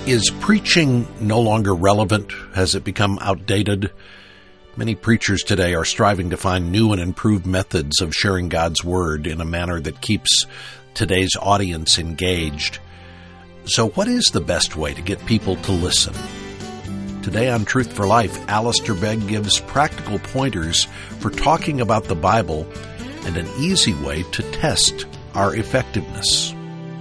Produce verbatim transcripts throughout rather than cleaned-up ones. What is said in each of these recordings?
Is preaching no longer relevant? Has it become outdated? Many preachers today are striving to find new and improved methods of sharing God's Word in a manner that keeps today's audience engaged. So what is the best way to get people to listen? Today on Truth for Life, Alistair Begg gives practical pointers for talking about the Bible and an easy way to test our effectiveness.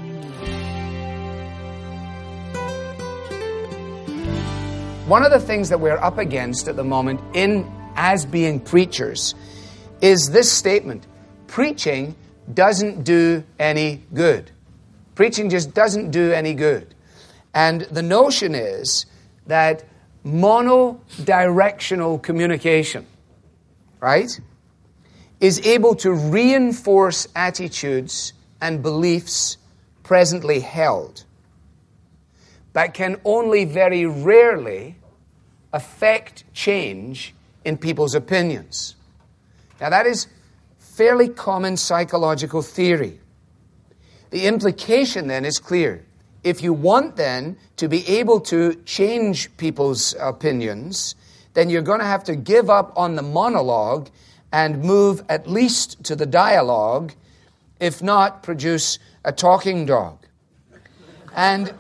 One of the things that we're up against at the moment in as being preachers is this statement: preaching doesn't do any good. Preaching just doesn't do any good. And the notion is that monodirectional communication, right, is able to reinforce attitudes and beliefs presently held, but can only very rarely affect change in people's opinions. Now, that is fairly common psychological theory. The implication then is clear. If you want then to be able to change people's opinions, then you're going to have to give up on the monologue and move at least to the dialogue, if not produce a talking dog. And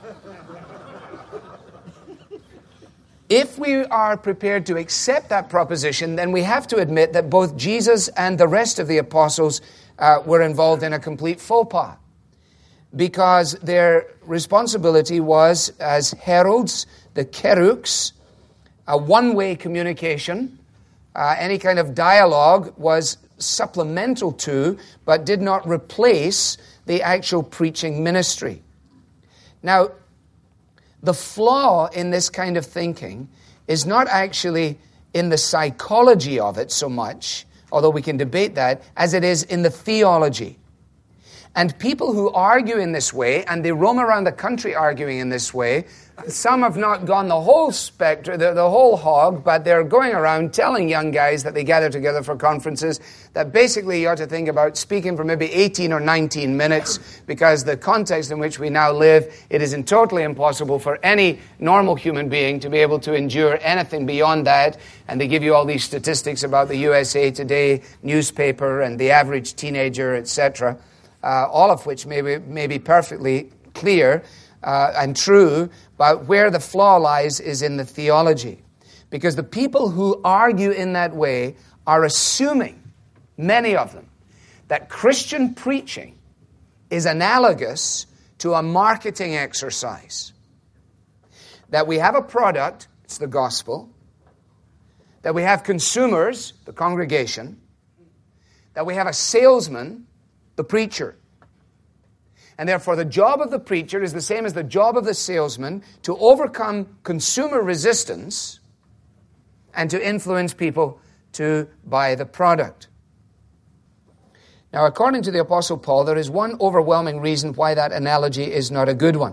if we are prepared to accept that proposition, then we have to admit that both Jesus and the rest of the apostles uh, were involved in a complete faux pas, because their responsibility was, as heralds, the keruks, a one-way communication. Uh, any kind of dialogue was supplemental to, but did not replace, the actual preaching ministry. Now, the flaw in this kind of thinking is not actually in the psychology of it so much, although we can debate that, as it is in the theology. And people who argue in this way, and they roam around the country arguing in this way, some have not gone the whole spectrum, the, the whole hog, but they're going around telling young guys that they gather together for conferences that basically you ought to think about speaking for maybe eighteen or nineteen minutes, because the context in which we now live, it is totally impossible for any normal human being to be able to endure anything beyond that. And they give you all these statistics about the U S A Today newspaper and the average teenager, et cetera, uh, all of which may be, may be perfectly clear uh, and true, but where the flaw lies is in the theology. Because the people who argue in that way are assuming, many of them, that Christian preaching is analogous to a marketing exercise. That we have a product, it's the gospel, that we have consumers, the congregation, that we have a salesman, the preacher. And therefore, the job of the preacher is the same as the job of the salesman, to overcome consumer resistance and to influence people to buy the product. Now, according to the Apostle Paul, there is one overwhelming reason why that analogy is not a good one.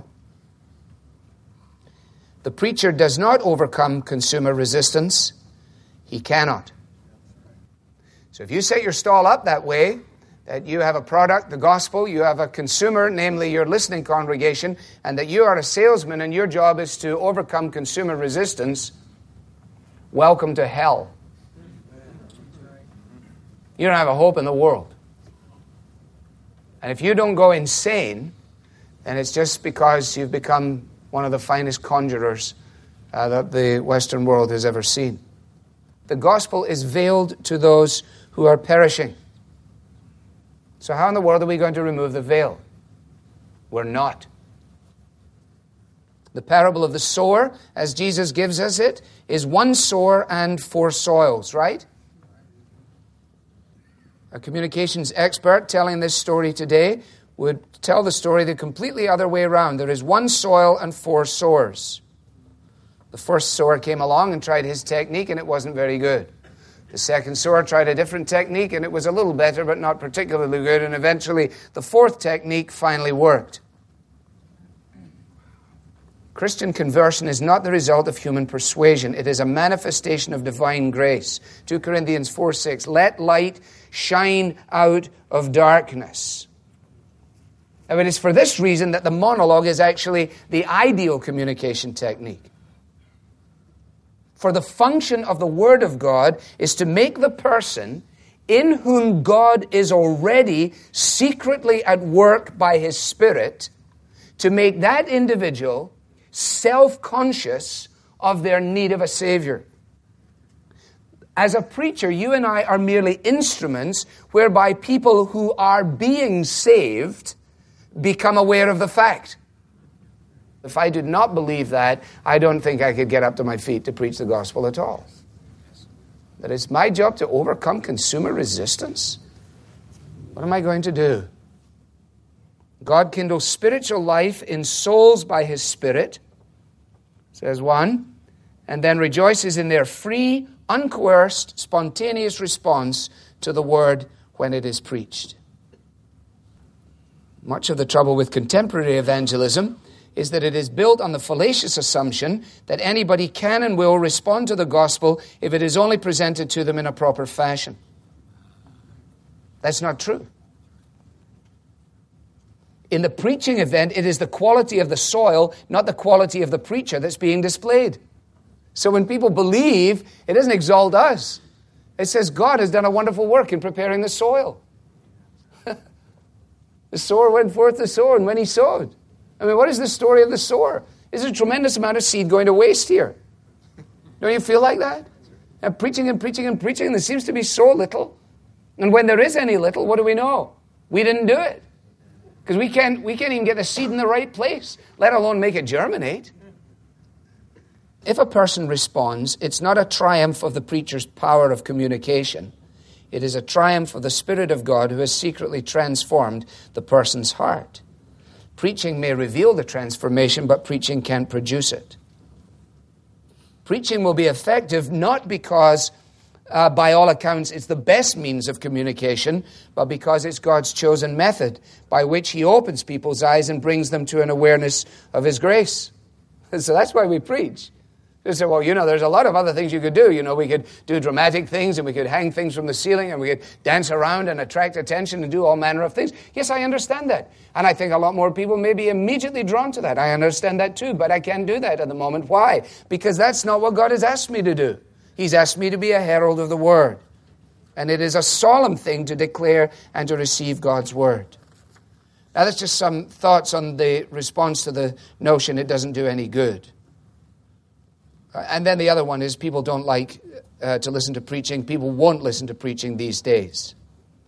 The preacher does not overcome consumer resistance. He cannot. So if you set your stall up that way, that you have a product, the gospel, you have a consumer, namely your listening congregation, and that you are a salesman and your job is to overcome consumer resistance, welcome to hell. You don't have a hope in the world. And if you don't go insane, then it's just because you've become one of the finest conjurers uh, that the Western world has ever seen. The gospel is veiled to those who are perishing. So how in the world are we going to remove the veil? We're not. The parable of the sower, as Jesus gives us it, is one sower and four soils, right? A communications expert telling this story today would tell the story the completely other way around. There is one soil and four sowers. The first sower came along and tried his technique, and it wasn't very good. The second sower tried a different technique, and it was a little better, but not particularly good. And eventually, the fourth technique finally worked. Christian conversion is not the result of human persuasion. It is a manifestation of divine grace. Second Corinthians four six, let light shine out of darkness. And it is for this reason that the monologue is actually the ideal communication technique. For the function of the Word of God is to make the person in whom God is already secretly at work by His Spirit, to make that individual self-conscious of their need of a Savior. As a preacher, you and I are merely instruments whereby people who are being saved become aware of the fact. If I did not believe that, I don't think I could get up to my feet to preach the gospel at all. That it's my job to overcome consumer resistance. What am I going to do? God kindles spiritual life in souls by His Spirit, says one, and then rejoices in their free, uncoerced, spontaneous response to the word when it is preached. Much of the trouble with contemporary evangelism is that it is built on the fallacious assumption that anybody can and will respond to the gospel if it is only presented to them in a proper fashion. That's not true. In the preaching event, it is the quality of the soil, not the quality of the preacher, that's being displayed. So when people believe, it doesn't exalt us. It says God has done a wonderful work in preparing the soil. The sower went forth to sow, and when he sowed. I mean, what is the story of the sower? There's a tremendous amount of seed going to waste here. Don't you feel like that? And preaching and preaching and preaching, and there seems to be so little. And when there is any little, what do we know? We didn't do it. Because we can't, we can't even get the seed in the right place, let alone make it germinate. If a person responds, it's not a triumph of the preacher's power of communication. It is a triumph of the Spirit of God who has secretly transformed the person's heart. Preaching may reveal the transformation, but preaching can't produce it. Preaching will be effective not because, uh, by all accounts, it's the best means of communication, but because it's God's chosen method by which He opens people's eyes and brings them to an awareness of His grace. So that's why we preach. They say, well, you know, there's a lot of other things you could do. You know, we could do dramatic things, and we could hang things from the ceiling, and we could dance around and attract attention and do all manner of things. Yes, I understand that. And I think a lot more people may be immediately drawn to that. I understand that too, but I can't do that at the moment. Why? Because that's not what God has asked me to do. He's asked me to be a herald of the Word. And it is a solemn thing to declare and to receive God's Word. Now, that's just some thoughts on the response to the notion it doesn't do any good. And then the other one is people don't like uh, to listen to preaching. People won't listen to preaching these days.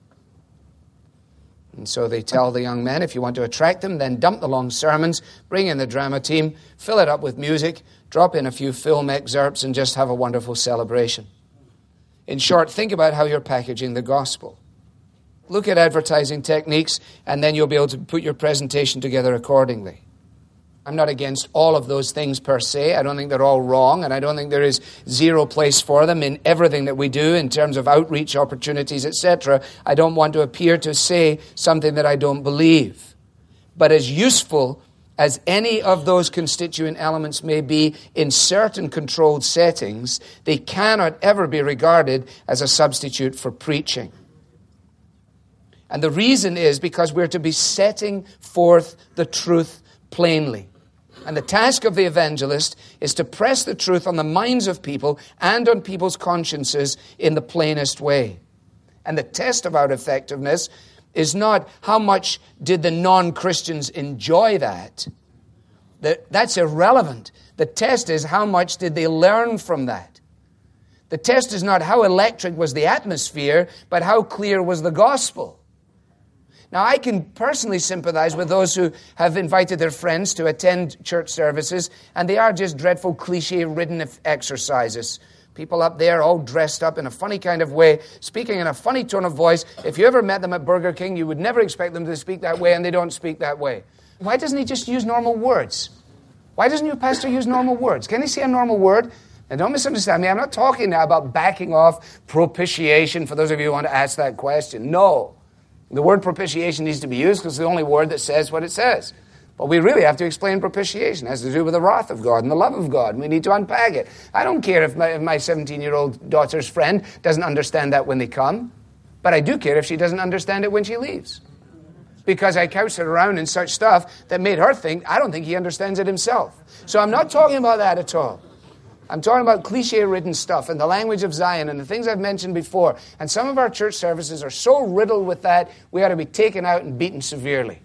And so they tell the young men, if you want to attract them, then dump the long sermons, bring in the drama team, fill it up with music, drop in a few film excerpts, and just have a wonderful celebration. In short, think about how you're packaging the gospel. Look at advertising techniques, and then you'll be able to put your presentation together accordingly. I'm not against all of those things per se. I don't think they're all wrong, and I don't think there is zero place for them in everything that we do in terms of outreach opportunities, et cetera. I don't want to appear to say something that I don't believe. But as useful as any of those constituent elements may be in certain controlled settings, they cannot ever be regarded as a substitute for preaching. And the reason is because we're to be setting forth the truth plainly. And the task of the evangelist is to press the truth on the minds of people and on people's consciences in the plainest way. And the test of our effectiveness is not how much did the non-Christians enjoy that. That's irrelevant. The test is how much did they learn from that. The test is not how electric was the atmosphere, but how clear was the gospel. Now, I can personally sympathize with those who have invited their friends to attend church services, and they are just dreadful cliche-ridden exercises. People up there all dressed up in a funny kind of way, speaking in a funny tone of voice. If you ever met them at Burger King, you would never expect them to speak that way, and they don't speak that way. Why doesn't he just use normal words? Why doesn't your pastor use normal words? Can he say a normal word? And don't misunderstand me. I'm not talking now about backing off propitiation, for those of you who want to ask that question. No. The word propitiation needs to be used because it's the only word that says what it says. But we really have to explain propitiation. It has to do with the wrath of God and the love of God. And we need to unpack it. I don't care if my, if my seventeen-year-old daughter's friend doesn't understand that when they come. But I do care if she doesn't understand it when she leaves. because I couched it around in such stuff that made her think, I don't think he understands it himself. So I'm not talking about that at all. I'm talking about cliche-ridden stuff and the language of Zion and the things I've mentioned before. And some of our church services are so riddled with that, we ought to be taken out and beaten severely.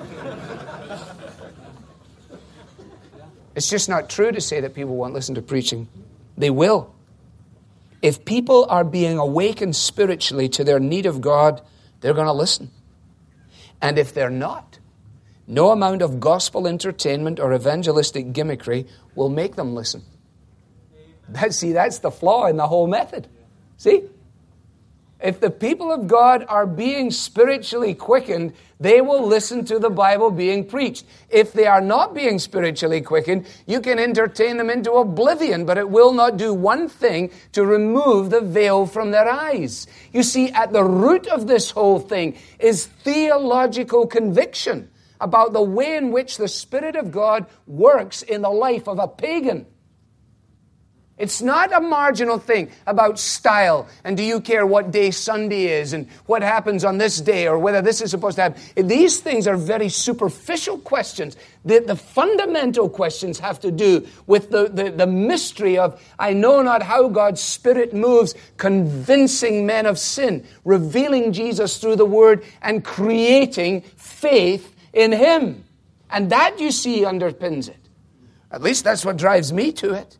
It's just not true to say that people won't listen to preaching. They will. If people are being awakened spiritually to their need of God, they're going to listen. And if they're not, no amount of gospel entertainment or evangelistic gimmickry will make them listen. That, see, that's the flaw in the whole method. See? If the people of God are being spiritually quickened, they will listen to the Bible being preached. If they are not being spiritually quickened, you can entertain them into oblivion, but it will not do one thing to remove the veil from their eyes. You see, at the root of this whole thing is theological conviction about the way in which the Spirit of God works in the life of a pagan. It's not a marginal thing about style and do you care what day Sunday is and what happens on this day or whether this is supposed to happen. These things are very superficial questions. The, the fundamental questions have to do with the, the, the mystery of, I know not how God's Spirit moves, convincing men of sin, revealing Jesus through the Word and creating faith in Him. And that, you see, underpins it. At least that's what drives me to it.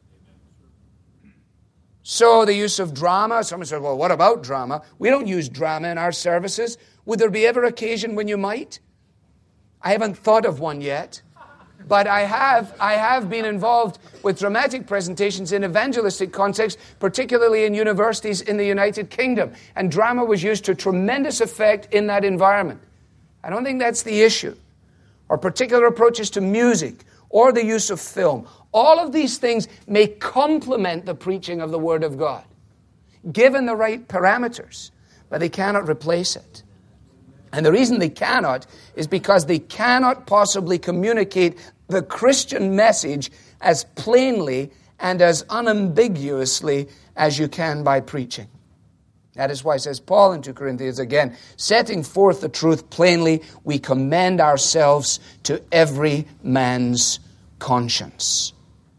So the use of drama, someone said, well, what about drama? We don't use drama in our services. Would there be ever occasion when you might? I haven't thought of one yet. But I have, I have been involved with dramatic presentations in evangelistic contexts, particularly in universities in the United Kingdom. And drama was used to tremendous effect in that environment. I don't think that's the issue. Or particular approaches to music or the use of film. All of these things may complement the preaching of the Word of God, given the right parameters, but they cannot replace it. And the reason they cannot is because they cannot possibly communicate the Christian message as plainly and as unambiguously as you can by preaching. That is why, says Paul in Second Corinthians again, setting forth the truth plainly, we commend ourselves to every man's conscience.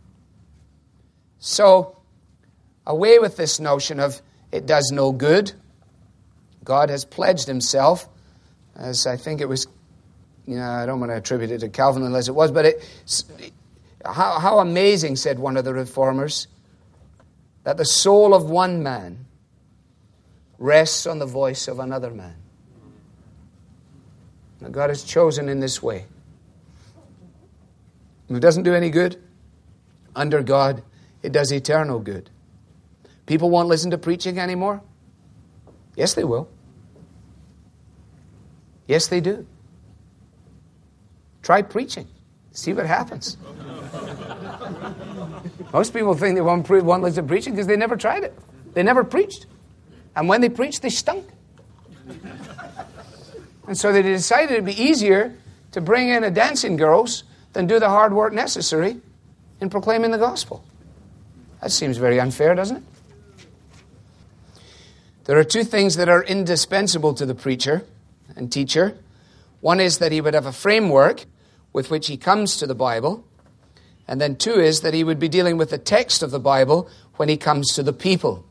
So, away with this notion of it does no good. God has pledged Himself, as I think it was, you know, I don't want to attribute it to Calvin unless it was, but it, how, how amazing, said one of the reformers, that the soul of one man rests on the voice of another man. Now, God has chosen in this way. If it doesn't do any good, under God, it does eternal good. People won't listen to preaching anymore? Yes, they will. Yes, they do. Try preaching. See what happens. Most people think they won't, pre- won't listen to preaching because they never tried it. They never preached. And when they preached, they stunk. And so they decided it'd be easier to bring in a dancing girls than do the hard work necessary in proclaiming the gospel. That seems very unfair, doesn't it? There are two things that are indispensable to the preacher and teacher. One is that he would have a framework with which he comes to the Bible. And then two is that he would be dealing with the text of the Bible when he comes to the people.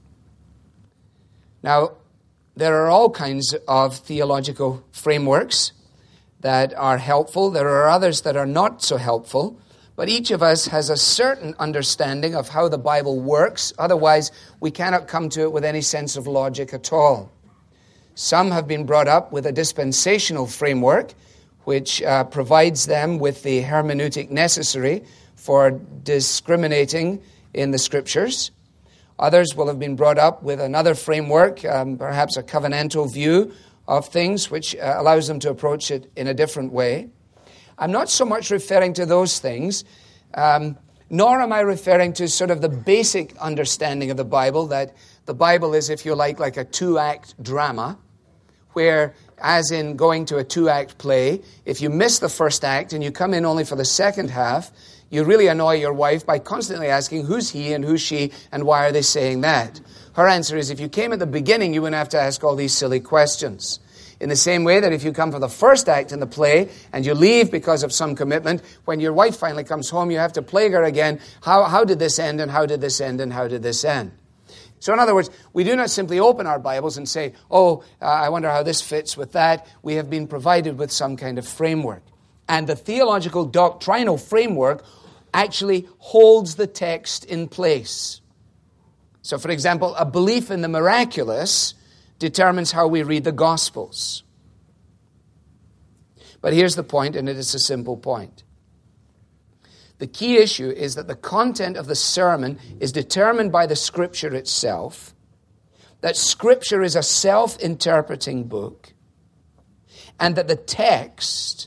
Now, there are all kinds of theological frameworks that are helpful. There are others that are not so helpful. But each of us has a certain understanding of how the Bible works. Otherwise, we cannot come to it with any sense of logic at all. Some have been brought up with a dispensational framework, which uh, provides them with the hermeneutic necessary for discriminating in the Scriptures. Others will have been brought up with another framework, um, perhaps a covenantal view of things, which uh, allows them to approach it in a different way. I'm not so much referring to those things, um, nor am I referring to sort of the basic understanding of the Bible, that the Bible is, if you like, like a two-act drama, where, as in going to a two-act play, if you miss the first act and you come in only for the second half, you really annoy your wife by constantly asking, who's he and who's she, and why are they saying that? Her answer is, if you came at the beginning, you wouldn't have to ask all these silly questions. In the same way that if you come for the first act in the play and you leave because of some commitment, when your wife finally comes home, you have to plague her again. How, how did this end, and how did this end, and how did this end? So in other words, we do not simply open our Bibles and say, oh, uh, I wonder how this fits with that. We have been provided with some kind of framework. And the theological doctrinal framework actually holds the text in place. So for example, a belief in the miraculous determines how we read the Gospels. But here's the point, and it is a simple point. The key issue is that the content of the sermon is determined by the Scripture itself, that Scripture is a self-interpreting book, and that the text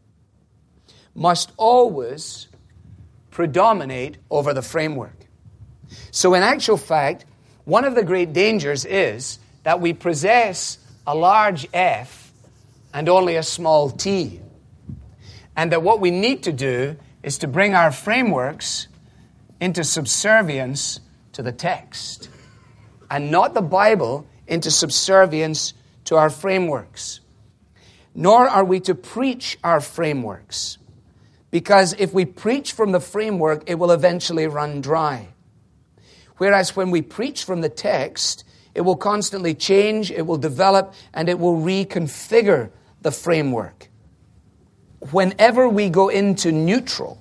must always predominate over the framework. So in actual fact, one of the great dangers is that we possess a large F and only a small t. And that what we need to do is to bring our frameworks into subservience to the text, and not the Bible into subservience to our frameworks. Nor are we to preach our frameworks, because if we preach from the framework, it will eventually run dry. Whereas when we preach from the text, it will constantly change, it will develop, and it will reconfigure the framework. Whenever we go into neutral,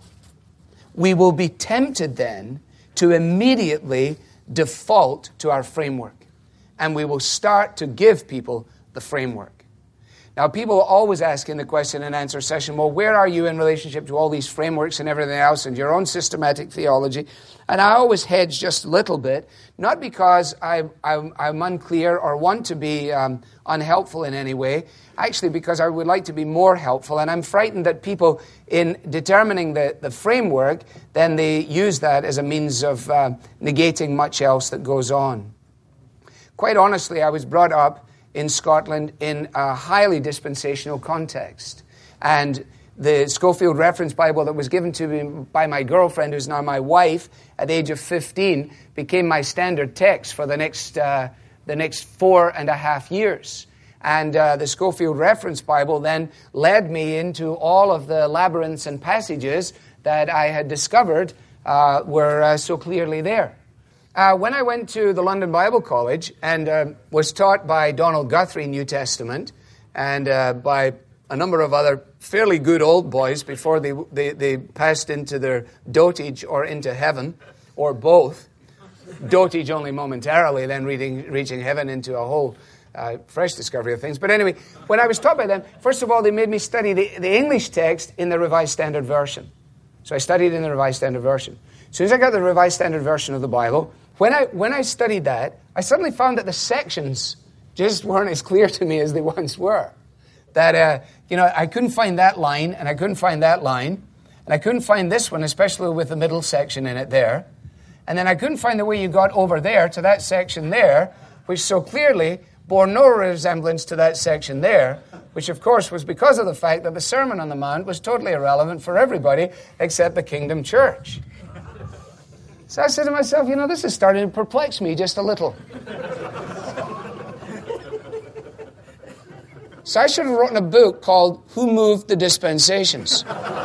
we will be tempted then to immediately default to our framework. And we will start to give people the framework. Now, people always ask in the question and answer session, well, where are you in relationship to all these frameworks and everything else and your own systematic theology? And I always hedge just a little bit, not because I, I, I'm unclear or want to be um, unhelpful in any way, actually because I would like to be more helpful. And I'm frightened that people, in determining the, the framework, then they use that as a means of uh, negating much else that goes on. Quite honestly, I was brought up in Scotland in a highly dispensational context. And the Schofield Reference Bible that was given to me by my girlfriend, who's now my wife, at the age of fifteen, became my standard text for the next uh, the next four and a half years. And uh, the Schofield Reference Bible then led me into all of the labyrinths and passages that I had discovered uh, were uh, so clearly there. Uh, when I went to the London Bible College and uh, was taught by Donald Guthrie New Testament and uh, by a number of other fairly good old boys before they, they, they passed into their dotage or into heaven, or both. Dotage only momentarily, then reading, reaching heaven into a whole uh, fresh discovery of things. But anyway, when I was taught by them, first of all, they made me study the, the English text in the Revised Standard Version. So I studied in the Revised Standard Version. As soon as I got the Revised Standard Version of the Bible, When I when I studied that, I suddenly found that the sections just weren't as clear to me as they once were. That, uh, you know, I couldn't find that line, and I couldn't find that line, and I couldn't find this one, especially with the middle section in it there. And then I couldn't find the way you got over there to that section there, which so clearly bore no resemblance to that section there, which of course was because of the fact that the Sermon on the Mount was totally irrelevant for everybody except the Kingdom Church. So I said to myself, you know, this is starting to perplex me just a little. So I should have written a book called Who Moved the Dispensations?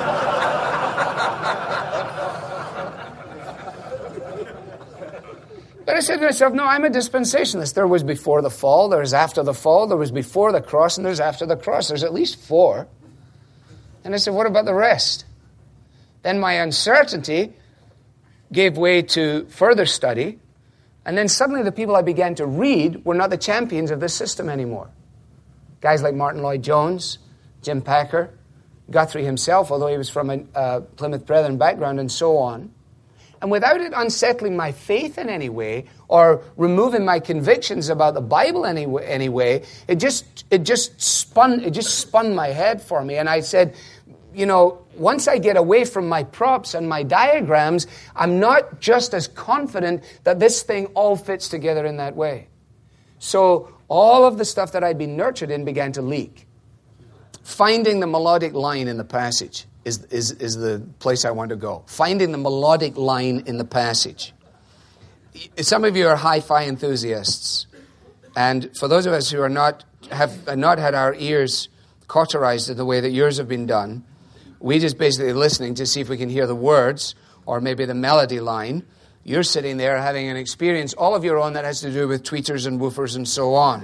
But I said to myself, no, I'm a dispensationalist. There was before the fall, there was after the fall, there was before the cross, and there's after the cross. There's at least four. And I said, what about the rest? Then my uncertainty gave way to further study, and then suddenly the people I began to read were not the champions of this system anymore. Guys like Martin Lloyd-Jones, Jim Packer, Guthrie himself, although he was from a uh, Plymouth Brethren background, and so on. And without it unsettling my faith in any way, or removing my convictions about the Bible any anyway, it just it just spun it just spun my head for me, and I said, you know, once I get away from my props and my diagrams, I'm not just as confident that this thing all fits together in that way. So all of the stuff that I'd been nurtured in began to leak. Finding the melodic line in the passage is, is, is the place I want to go. Finding the melodic line in the passage. Some of you are hi-fi enthusiasts. And for those of us who are not have not had our ears cauterized in the way that yours have been done. We just basically listening to see if we can hear the words or maybe the melody line. You're sitting there having an experience all of your own that has to do with tweeters and woofers and so on.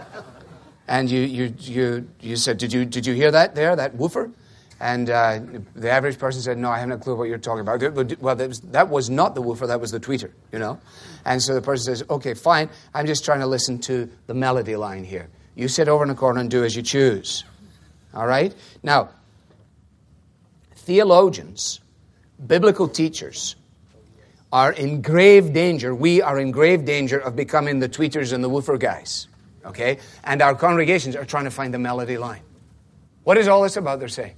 And you you you you said, did you did you hear that there, that woofer? And uh, the average person said, no, I haven't a clue what you're talking about. Well, that was, that was not the woofer, that was the tweeter, you know. And so the person says, okay, fine, I'm just trying to listen to the melody line here. You sit over in the corner and do as you choose. All right? Now, theologians, biblical teachers, are in grave danger. We are in grave danger of becoming the tweeters and the woofer guys. Okay? And our congregations are trying to find the melody line. What is all this about, they're saying?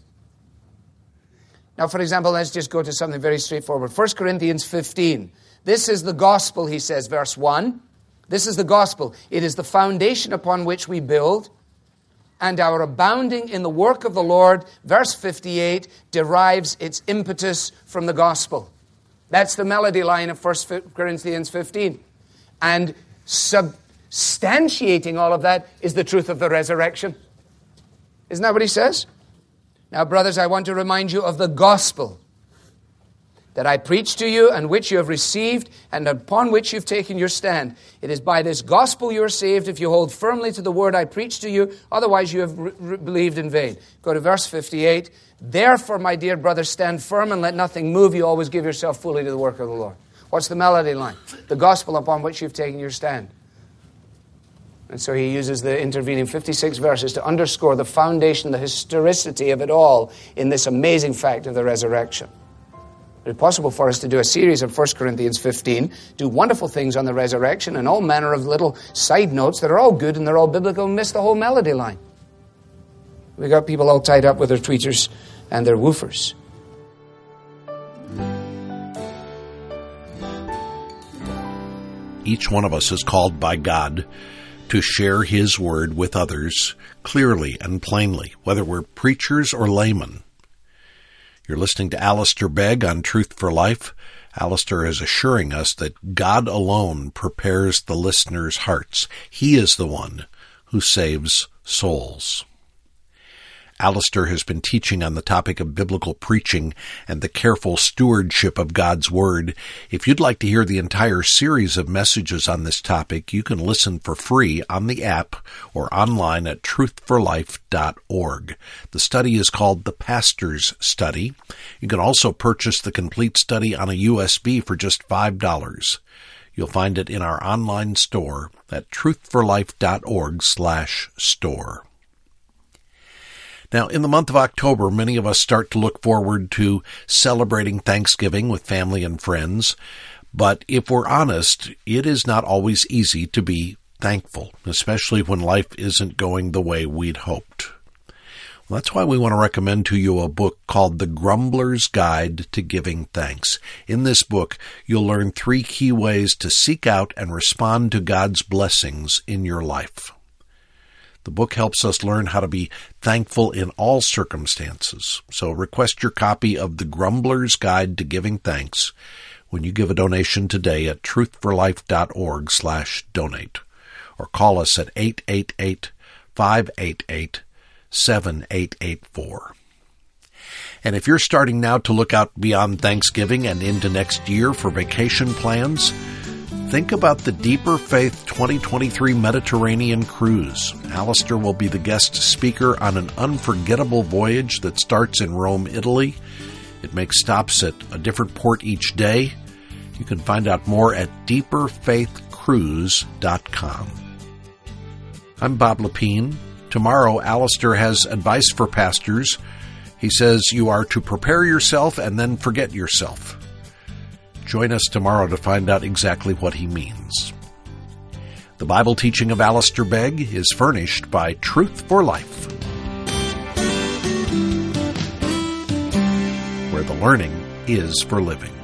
Now, for example, let's just go to something very straightforward. First Corinthians fifteen. This is the gospel, he says, verse one. This is the gospel. It is the foundation upon which we build, and our abounding in the work of the Lord, verse fifty-eight, derives its impetus from the gospel. That's the melody line of First Corinthians fifteen. And substantiating all of that is the truth of the resurrection. Isn't that what he says? Now, brothers, I want to remind you of the gospel that I preached to you and which you have received and upon which you've taken your stand. It is by this gospel you are saved if you hold firmly to the word I preached to you. Otherwise, you have re- re- believed in vain. Go to verse fifty-eight. Therefore, my dear brothers, stand firm and let nothing move you. Always give yourself fully to the work of the Lord. What's the melody line? The gospel upon which you've taken your stand. And so he uses the intervening fifty-six verses to underscore the foundation, the historicity of it all in this amazing fact of the resurrection. It's possible for us to do a series of First Corinthians fifteen, do wonderful things on the resurrection and all manner of little side notes that are all good and they're all biblical and miss the whole melody line. We got people all tied up with their tweeters and their woofers. Each one of us is called by God to share His word with others clearly and plainly, whether we're preachers or laymen. You're listening to Alistair Begg on Truth for Life. Alistair is assuring us that God alone prepares the listeners' hearts. He is the one who saves souls. Alistair has been teaching on the topic of biblical preaching and the careful stewardship of God's Word. If you'd like to hear the entire series of messages on this topic, you can listen for free on the app or online at truth for life dot org. The study is called The Pastor's Study. You can also purchase the complete study on a U S B for just five dollars. You'll find it in our online store at truth for life dot org slash store. Now, in the month of October, many of us start to look forward to celebrating Thanksgiving with family and friends. But if we're honest, it is not always easy to be thankful, especially when life isn't going the way we'd hoped. Well, that's why we want to recommend to you a book called The Grumbler's Guide to Giving Thanks. In this book, you'll learn three key ways to seek out and respond to God's blessings in your life. The book helps us learn how to be thankful in all circumstances. So request your copy of The Grumbler's Guide to Giving Thanks when you give a donation today at truth for life dot org slash donate. Or call us at eight eight eight, five eight eight, seven eight eight four. And if you're starting now to look out beyond Thanksgiving and into next year for vacation plans, think about the Deeper Faith twenty twenty-three Mediterranean Cruise. Alistair will be the guest speaker on an unforgettable voyage that starts in Rome, Italy. It makes stops at a different port each day. You can find out more at deeper faith cruise dot com. I'm Bob Lepine. Tomorrow, Alistair has advice for pastors. He says you are to prepare yourself and then forget yourself. Join us tomorrow to find out exactly what he means. The Bible teaching of Alistair Begg is furnished by Truth for Life, where the learning is for living.